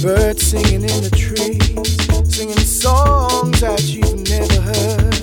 Birds singing in the trees, singing songs that you've never heard.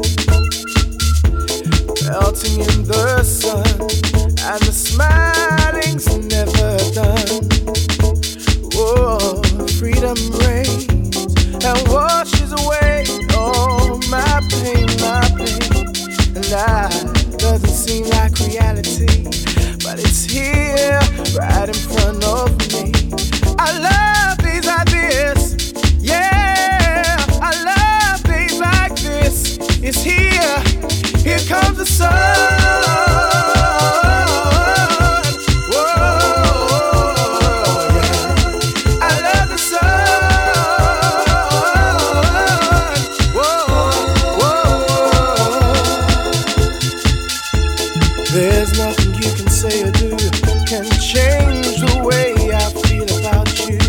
Melting in the sun, and the smiling's never done. Whoa, freedom reigns and washes away all my pain, and that doesn't seem like reality, but it's here, right in front of me. I love days like this, yeah, I love days like this. It's here, here comes the sun. There's nothing you can say or do can change the way I feel about you.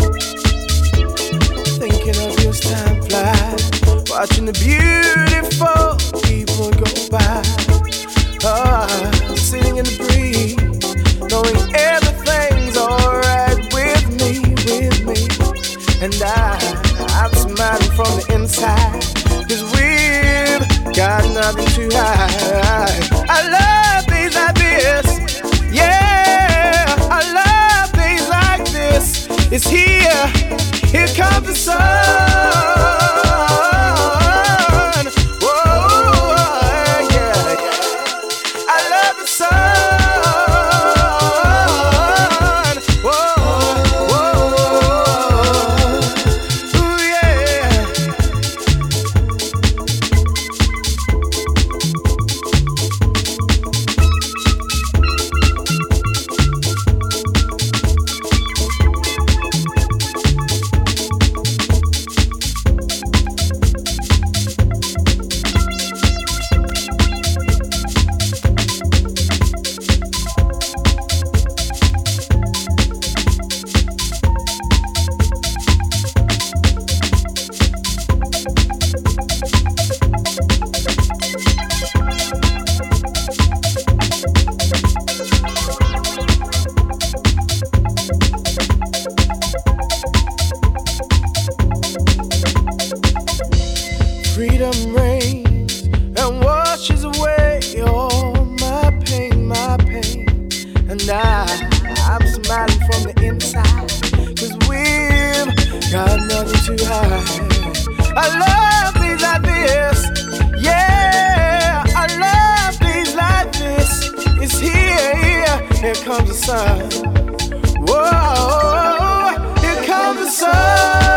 Thinking of you as time flies, watching the beautiful people go by. Sitting in the breeze, knowing everything's alright with me. And I'm smiling from the inside, 'cause we've got nothing to hide. I love days like this, yeah, I love days like this. It's here, here comes the sun. Whoa, yeah, I love the sun. Whoa, ooh, yeah. Freedom reigns and washes away all my pain, and I'm smiling from the inside, 'cause we've got nothing to hide. I love days like this, yeah, I love days like this. It's here, here comes the sun. Whoa, here comes the sun.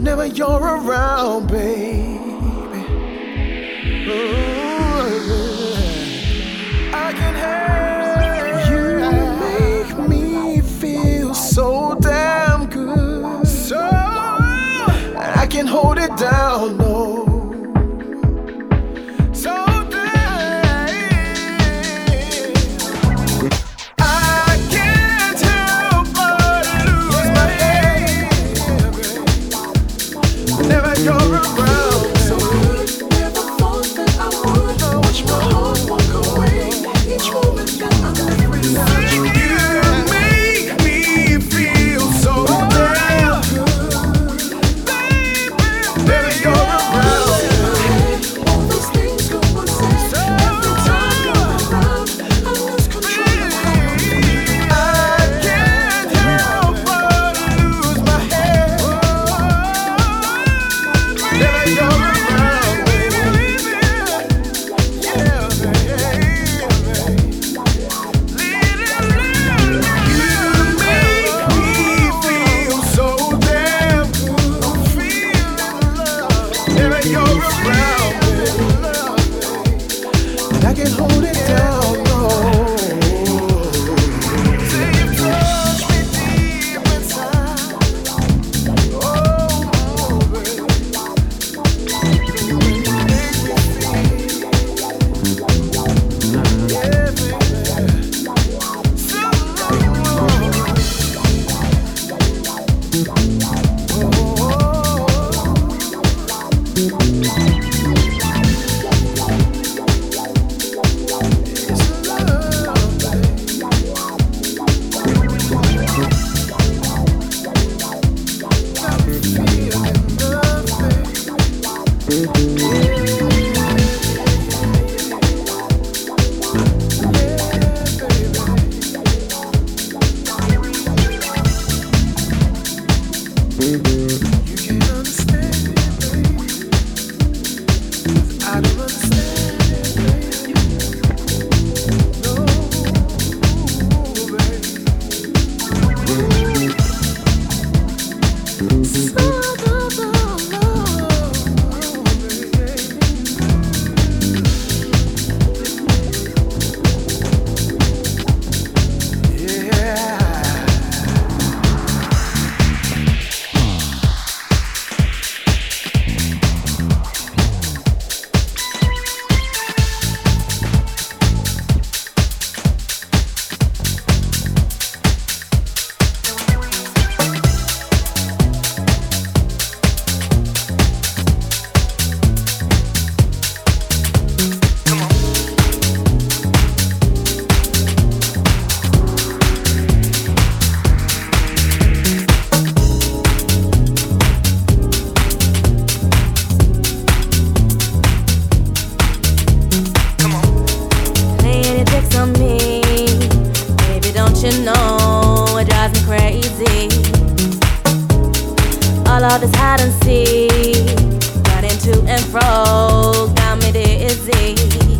whenever you're around, baby. Ooh, I can have you. Make me feel so damn good, so I can hold it down, no. All of this hide and seek, running to and fro, got me dizzy.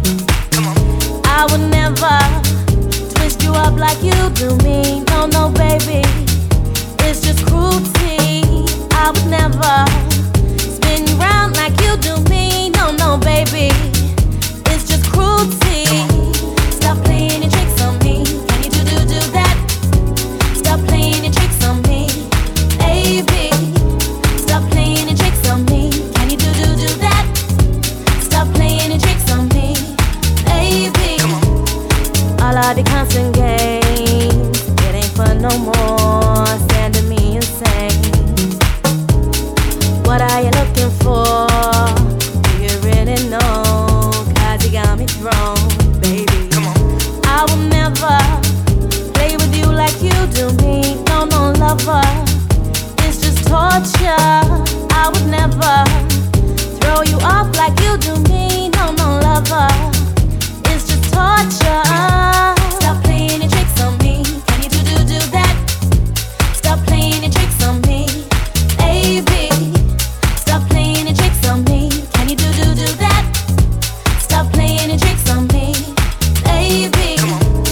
I would never twist you up like you do me. No, no, baby, it's just cruelty. I would never spin you round like you do me. No, no, baby, it's just cruelty. Stop playing your tricks on me. Can you do that? Stop playing your tricks on me, baby. Stop playing your tricks on me. Can you do that? Stop playing your tricks on me, baby. All of the constant games, it ain't fun no more. Stand to me and sing. What are you looking for? Do you really know? 'Cause you got me wrong. Baby, I will never play with you like you do me. No, no, lover, it's just torture. I would never throw you off like you do me. No, no, lover, it's just torture. Stop playing your tricks on me. Can you do that? Stop playing your tricks on me, baby. Stop playing your tricks on me. Can you do that? Stop playing your tricks on me, baby.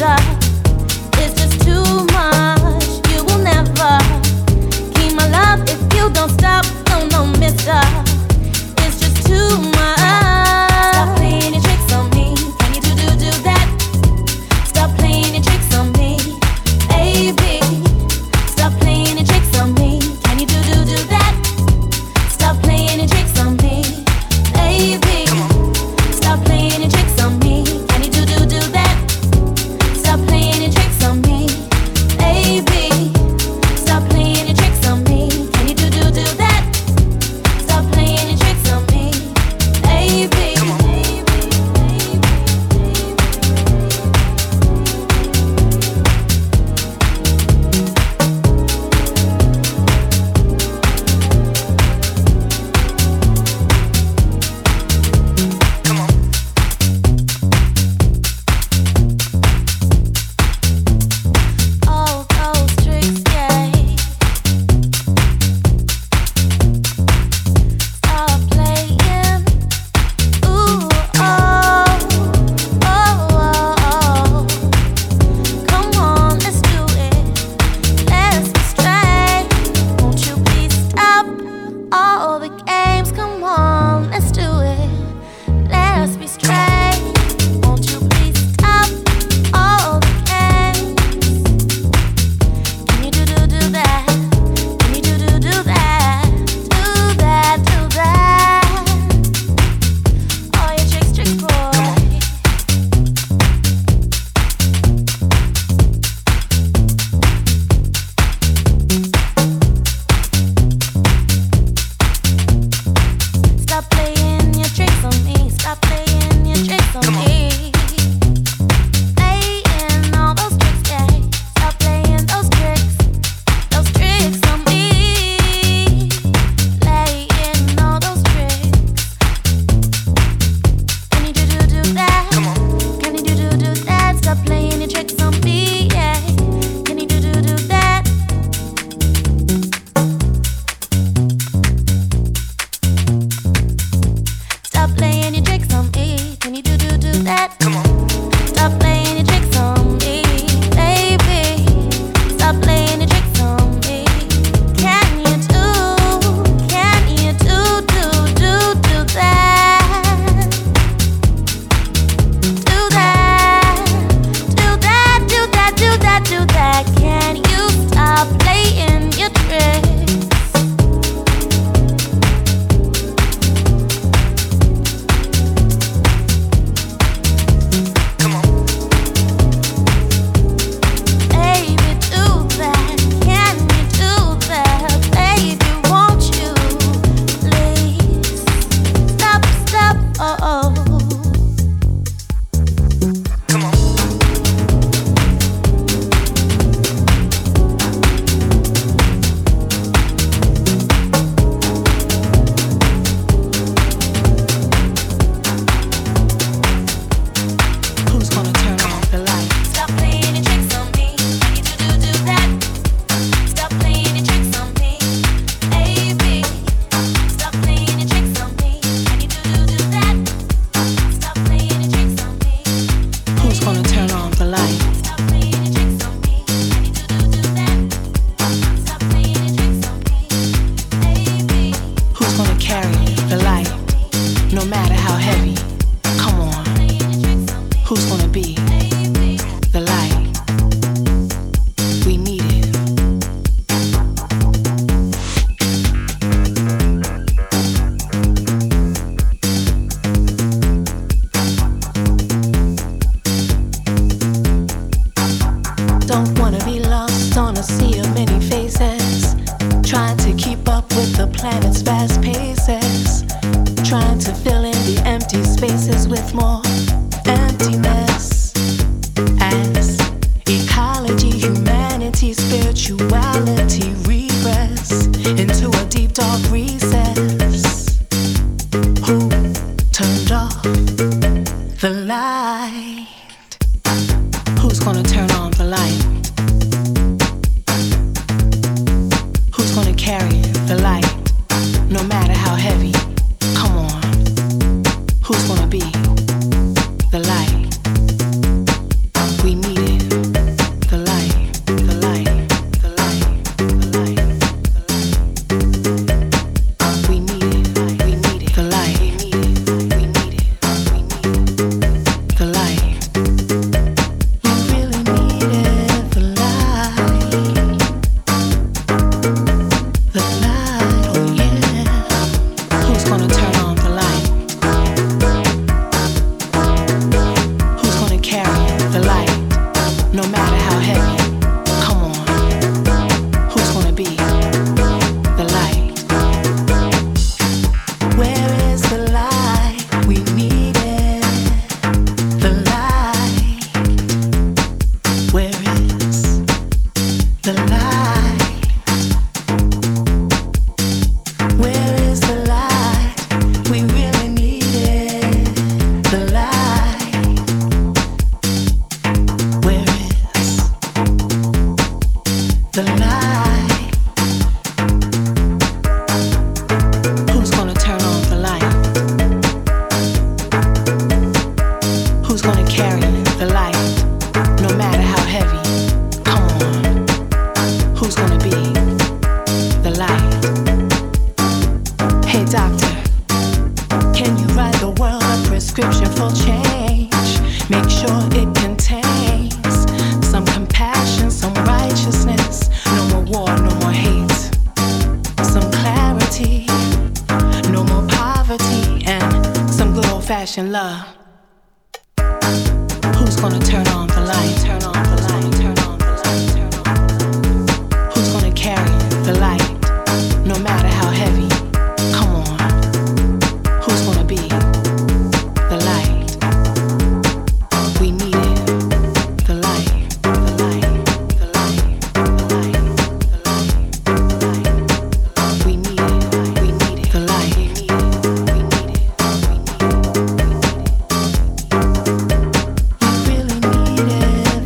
mister. It's just too much. You will never keep my love if you don't stop. No, no, mister. It's just too much. Stop playing your tricks on me. Can you do that? Stop playing your tricks on me, baby. Stop playing your tricks on me. Can you do that? Stop playing your tricks on me, baby. Stop playing your tricks on me. Can you do that? Stop playing your tricks on me, baby. Stop playing your tricks on me. Can you do that? Stop playing your tricks on me, baby. All those tricks, yeah. Stop playing. Ooh, oh, oh, oh. Come on, let's do it. Let's be straight. Won't you please stop all the games? Come on, let's do it. Let's be straight. Won't you please stop all the games? Can you do that? Can you do that? Do that. All your tricks, boy. Stop playing your tricks on me. Stop playing your tricks on me. Playing all those tricks, yeah. Stop playing those tricks on me. Playing all those tricks. Can you do that? Can you do that? Stop playing your tricks on me, yeah. Can you do that? Stop playing your tricks on me. Can you do that? Stop playing your tricks on me, baby. Stop playing your tricks on me. Can you do that? Do that. Can you stop playing your tricks? Baby, do that. Can you do that? Baby, won't you please stop, oh. Who's gonna turn off the light? Stop playing your tricks on me. Can you do that? Stop playing your tricks on me, baby. Stop playing your tricks on me. Can you do that? Stop playing your tricks on me. Who's gonna turn on the light? Stop playing your tricks on me. Can you do that? Stop playing your tricks on me, baby. Who's gonna carry the light? No matter how heavy. Come on. Who's gonna be the light? We need it. Don't wanna be lost on a sea of many faces, trying to keep up with the planet's fast paces, trying to fill in the empty spaces with more emptiness. As ecology, humanity, spirituality regress into a deep dark recess. Who turned off the light? Who's gonna turn on the light? Who's gonna carry the light? No matter how heavy. Come on. Who's gonna be the light? We need it. prescription for change. Make sure it contains some compassion, some righteousness. No more war, no more hate. Some clarity, no more poverty, and some good old-fashioned love. Who's gonna turn on the light? Turn on the light, turn on the light, turn on the light. Who's gonna carry the light, no matter how heavy? Come on. Who's gonna be the light? We need it. The light, the light, the light, the light, the light, the light. We need it, we need it. The light, we need it, we need it, we need it, we need it. We really need it.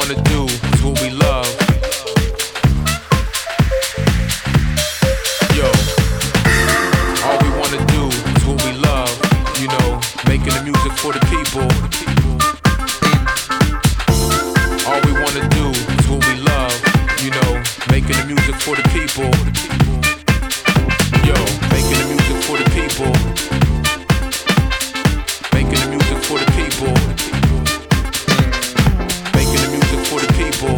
wanna do is what we love. Yo, all we wanna do is what we love. You know, making the music for the people. All we wanna do is what we love. You know, making the music for the people. Yo, making the music for the people. Making the music for the people. Making the music for the people.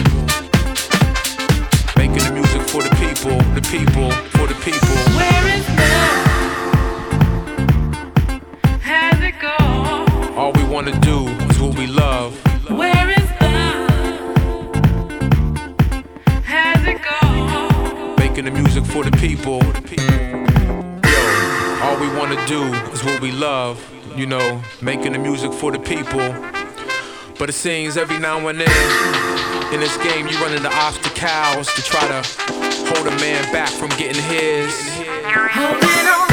Making the music for the people. The people, for the people. Where is love? Has it gone? All we wanna do is what we love. Where is love? Has it gone? Making the music for the people. Yo, all we wanna do is what we love. You know, making the music for the people. But it seems every now and then, in this game you run into obstacles to try to hold a man back from getting his. Hold it on.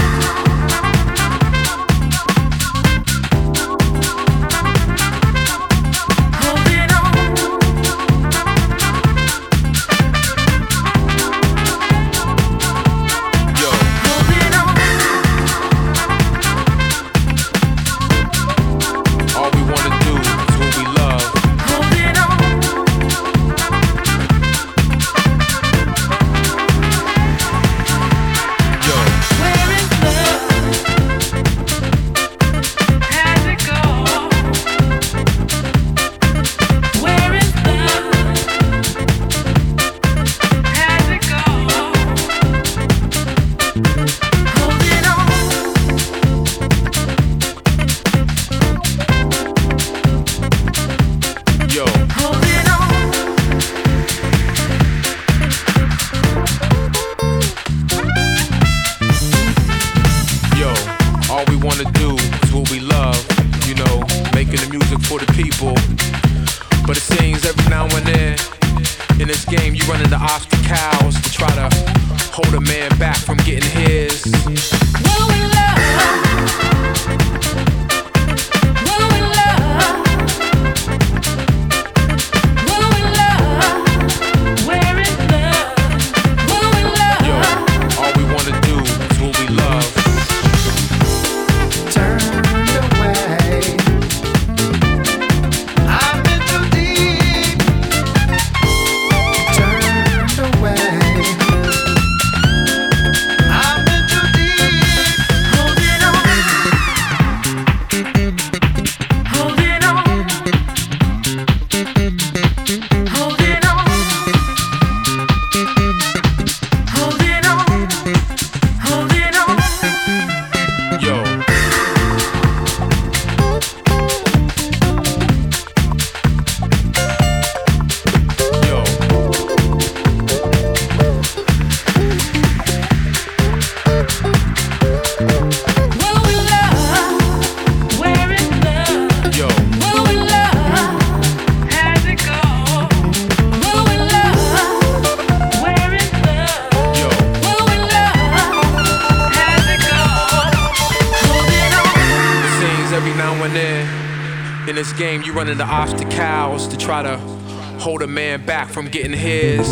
Running the obstacles to try to hold a man back from getting his.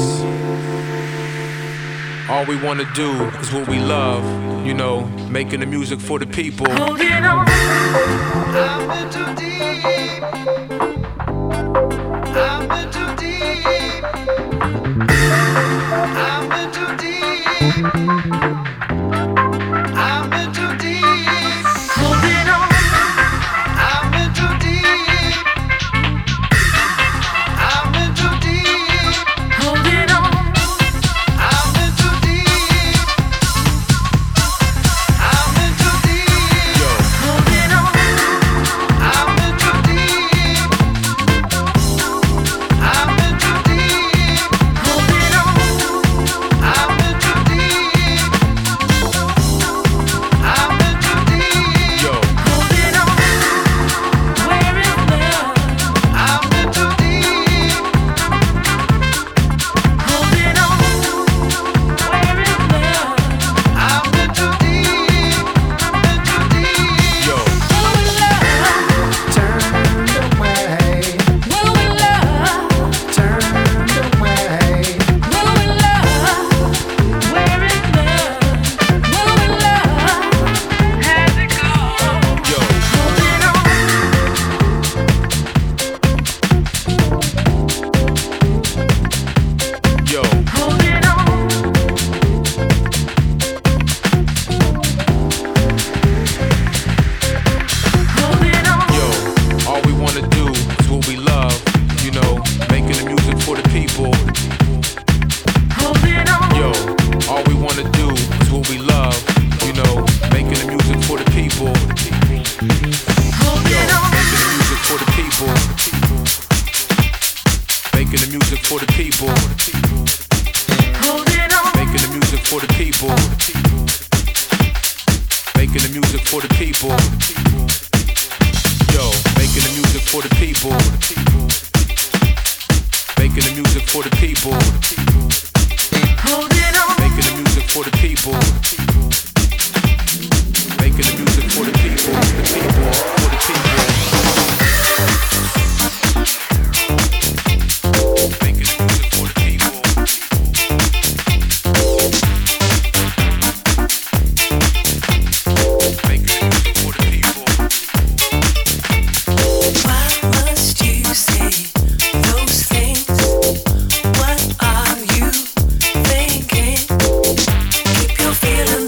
All we wanna do is what we love, you know, making the music for the people. Hold it on. I'm in too deep. I'm in too deep. I'm in too deep. I'm in too deep. Hold it on. I'm in too deep. I'm in too deep. Hold it on. I'm in too deep. I'm in too deep. Yo, Hold it on. I'm in too deep. music for the people. Holding on. Making the music for the people. Making the music for the people. Yo, making the music for the people. Making the music for the people. Holding on. Making the music for the people. Making the music for the people. The people, for the people. Making the music for the people. Making the music for the people. Why must you say those things? What are you thinking? Keep your feelings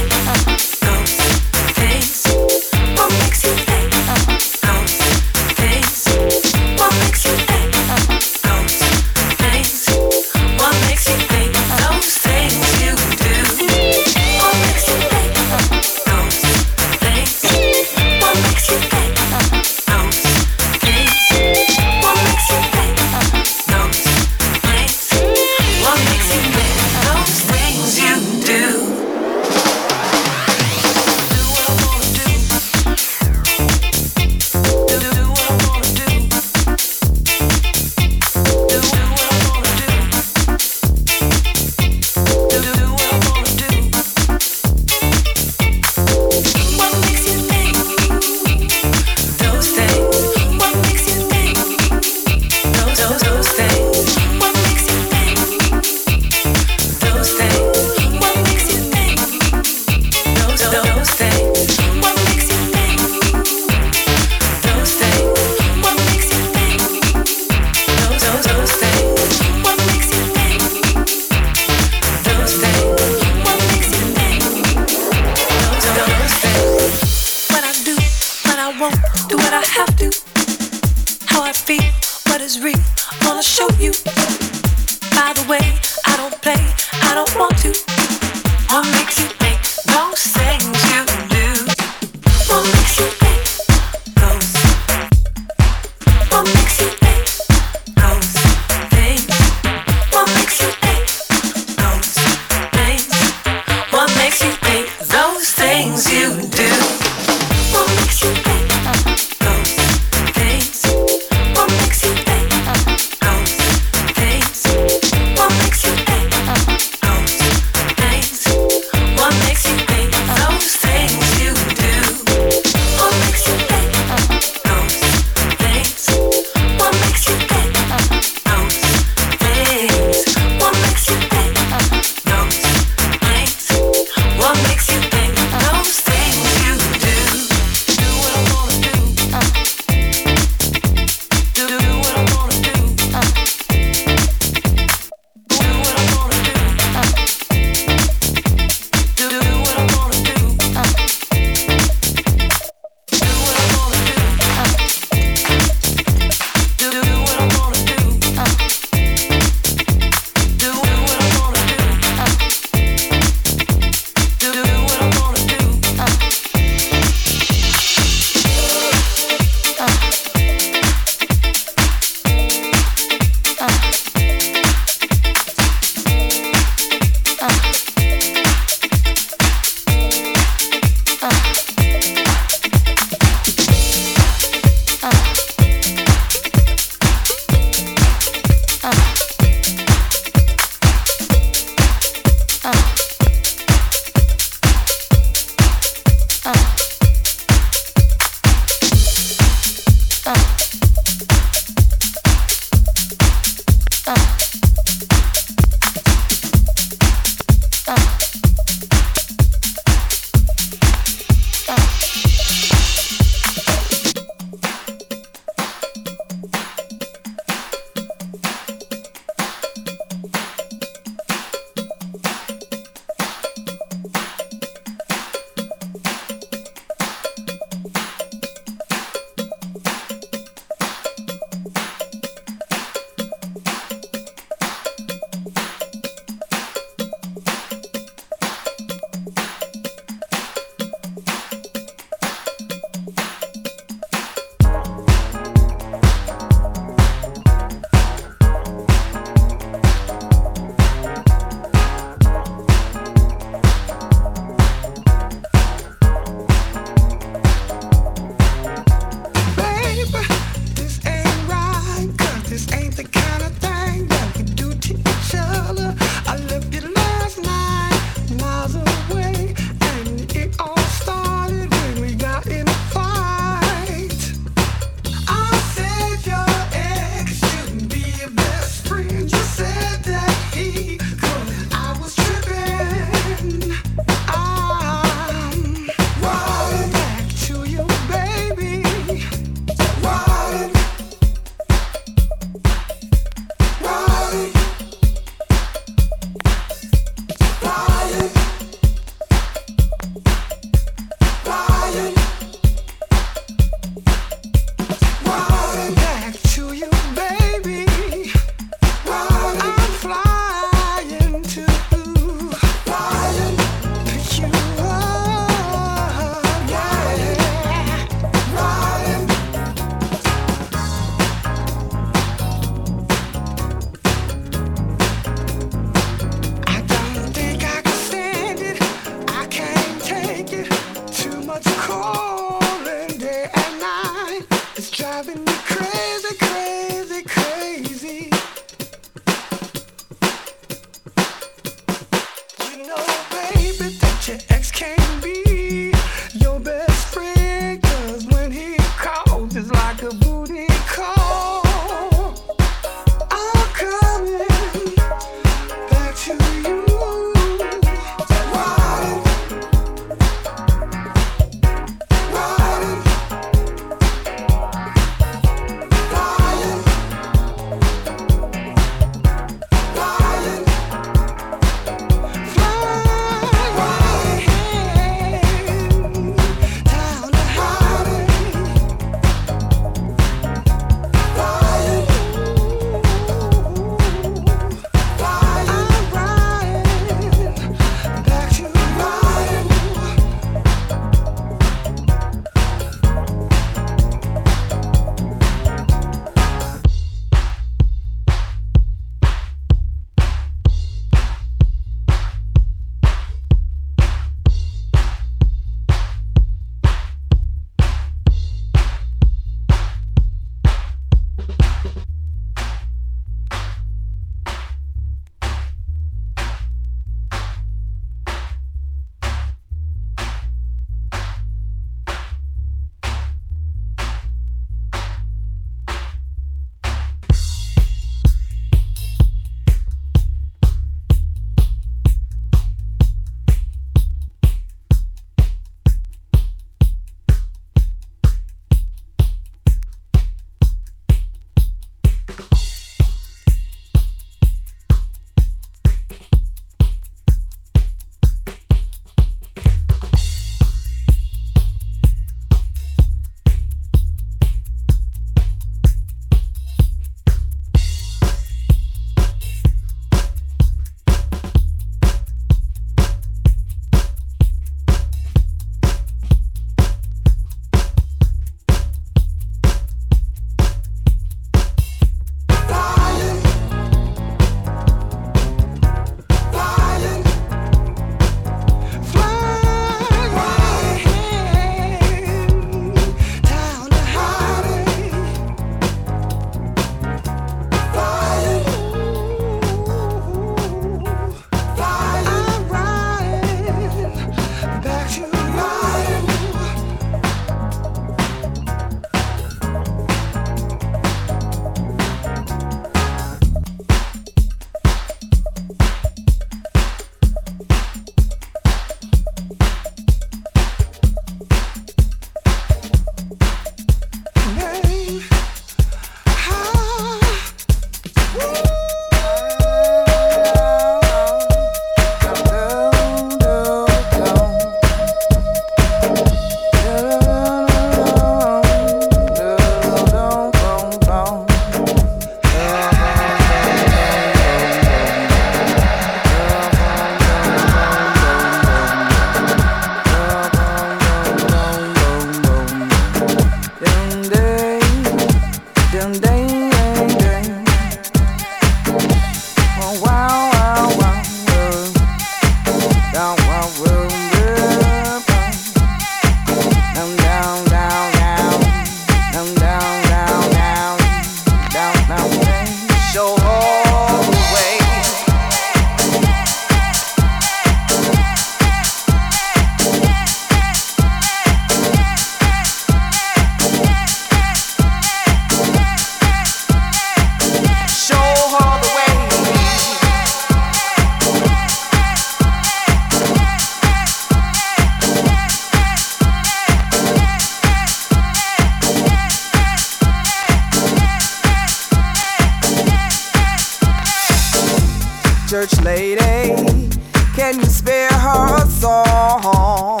Can you spare her a song?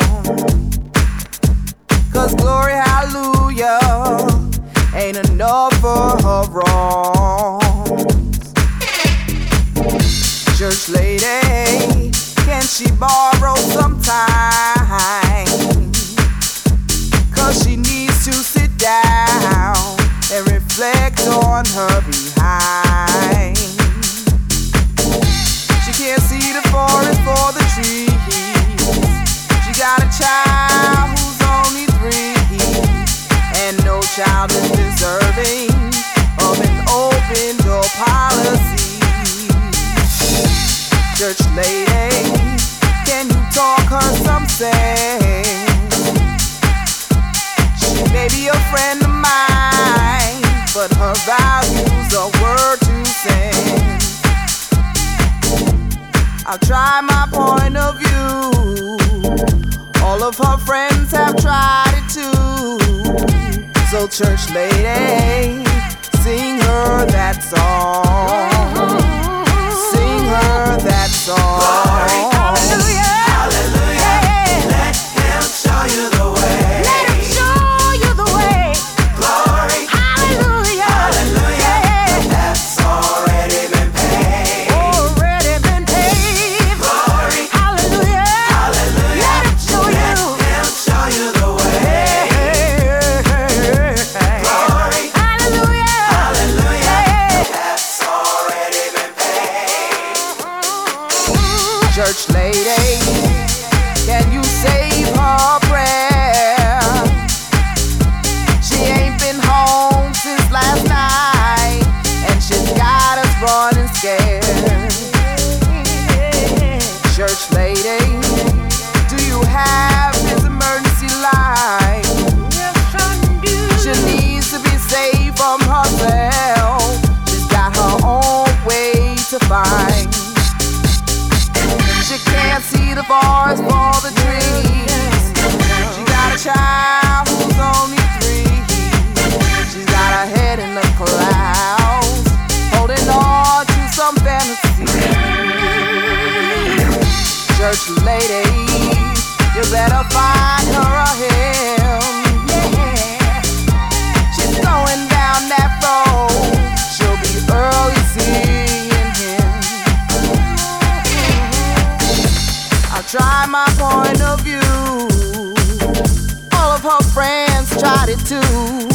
'Cause glory, hallelujah, ain't enough for her wrongs. Church lady, can she borrow some time? 'Cause she needs to sit down and reflect on her behind. She can't see the forest for the trees. She got a child who's only 3, and no child is deserving of an open door policy. Church lady, can you talk her some sense? She may be a friend of mine, but her values are word to send. I'll try my point of view. All of her friends have tried it too. So church lady, sing her that song. Sing her that song. Glory, hallelujah, hallelujah. Yeah. Let him show you the way. Let him show you the way. Glory, Hallelujah. hallelujah. Yeah. That's already been paid. Already been paved. Glory, Hallelujah. hallelujah. Let him show Let you. him show you the way. Glory, Hallelujah. hallelujah. Yeah. That's already been paid. Church lady, can you save her prayer? She ain't been home since last night, and she's got us running scared. Church lady, do you have his emergency line? She needs to be saved from herself. She's got her own way to find. She can't see the forest for the trees. She got a child who's only 3. She's got her head in the clouds, holding on to some fantasy. Church lady, you better find her a hymn. Yeah. She's going down that road. She'll be early seeing him. I'll try my point of view. All of her friends tried it too.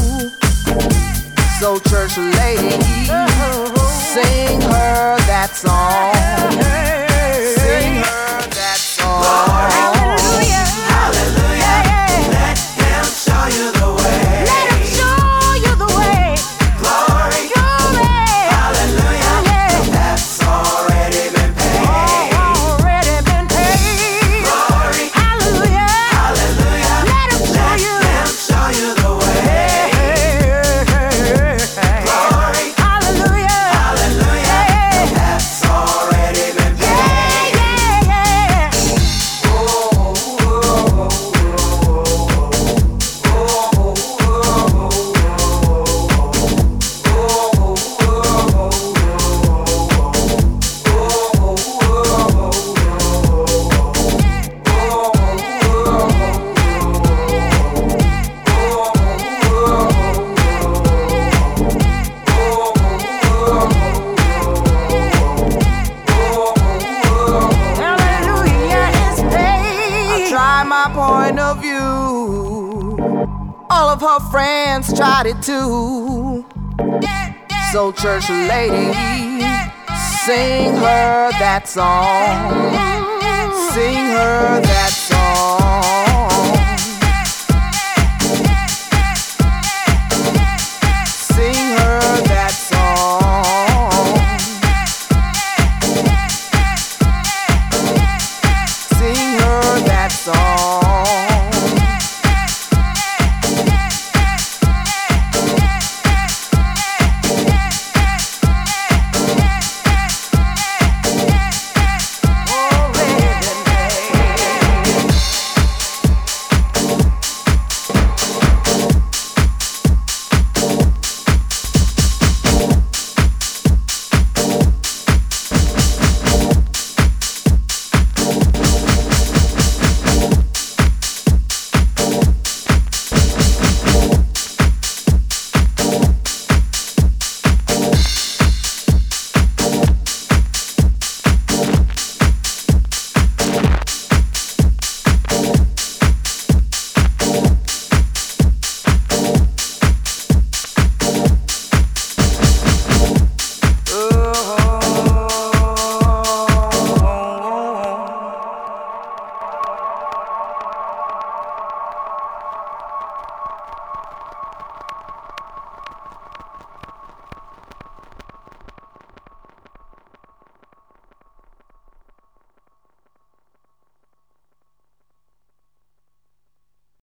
So church lady, sing her that song. Sing her that song. Hallelujah. Hallelujah. Yeah. Let him show you the way. Let him show you the way. Glory, Glory. hallelujah. Yeah. That's already been paid. Already been paved. Glory, Hallelujah. hallelujah. Let him show Let you. him show you the way. Glory, Hallelujah. hallelujah. Yeah. That's already been paid. Yeah, yeah, yeah. Hallelujah is paid. Try my point of view. All of her friends tried it too. So church lady, sing her that song.